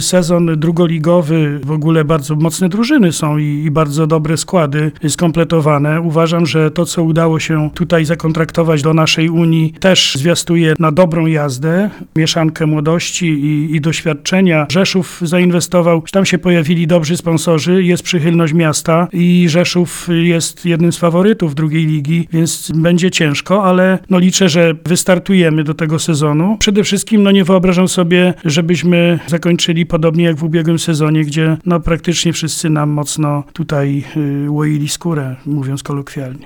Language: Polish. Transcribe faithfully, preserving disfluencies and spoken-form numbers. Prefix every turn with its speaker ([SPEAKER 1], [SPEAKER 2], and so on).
[SPEAKER 1] Sezon drugoligowy, w ogóle bardzo mocne drużyny są i, i bardzo dobre składy skompletowane. Uważam, że to, co udało się tutaj zakontraktować do naszej Unii, też zwiastuje na dobrą jazdę, mieszankę młodości i, i doświadczenia. Rzeszów zainwestował, tam się pojawili dobrzy sponsorzy, jest przychylność miasta i Rzeszów jest jednym z faworytów drugiej ligi, więc będzie ciężko, ale no liczę, że wystartujemy do tego sezonu. Przede wszystkim no nie wyobrażam sobie, żebyśmy zakończyli podobnie jak w ubiegłym sezonie, gdzie no praktycznie wszyscy nam mocno tutaj y, łoili skórę, mówiąc kolokwialnie.